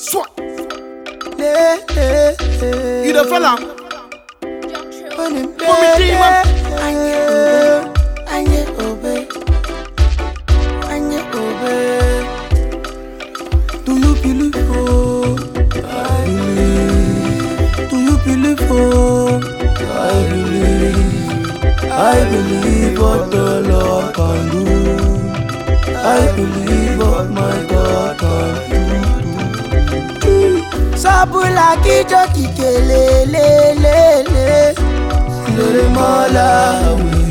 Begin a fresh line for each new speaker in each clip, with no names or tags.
Swat. You the fella? Mommy dreamer.
Do you believe for? I believe. Do you believe for? I believe. I believe what the Lord can do. I believe what my God can do. Sabula kijo kikele le le le le Malawi.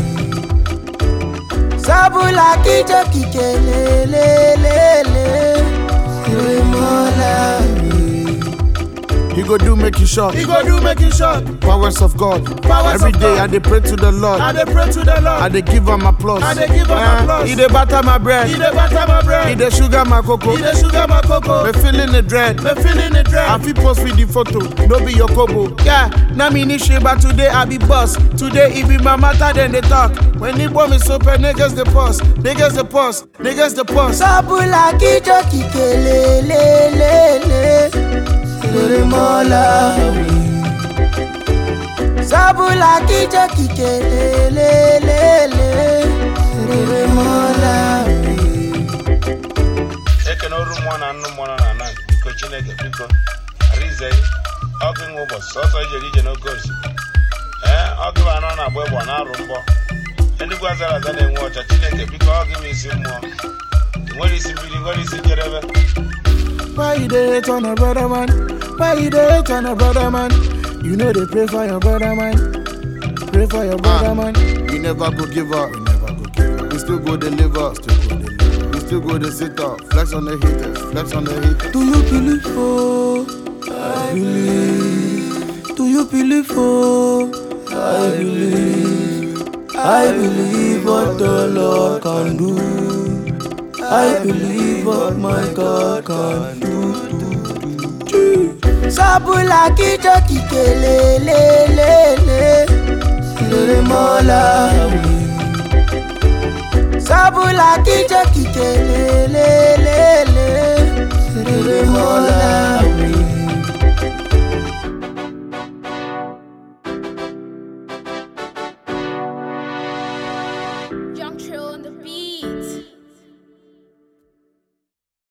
Sabula kijo kikele le le le Malawi.
He go do make you short.
He go do make you short.
Powers of God.
Powers
Every
of
day
God.
I dey pray to the Lord.
I dey pray to the Lord.
I dey give him applause.
I dey give him applause.
He dey butter my bread.
He dey butter my bread.
He dey sugar my cocoa.
He dey sugar my cocoa.
Me feeling the dread.
Me feeling the dread.
I fit post with the photo, no be your kobo. Yeah, now me ni shit, but today I be boss. Today it be my matter, then they talk. When the bomb is open, niggas the pause. Niggas the pause. Niggas the pause.
Sabula kijo kikele le le le Malawi. Sabula kijo kikele le le Malawi.
Eke no room one and no one and nine. Because Chineke, because Rizei, Oking over, Sosa Jelly no goes. Okin on a web on our rumbo. And the Guazara than they watch a Chineke, because give me some more. What is it feeling? What is it, Jeremy?
Why you dey hate on a brother man? Why you dey hate on a brother man? You know they pray for your brother man. Pray for your brother man. We never go give up. We never go give up. We still go deliver. We still go to sit up. Flex on the haters. Flex on the haters.
Do you believe for? I believe. Do you believe for? I believe. I believe what the Lord can do. I believe what my God can do. Sabula kijo kikele le le Malawi. Sabula kijo kikele le le Malawi.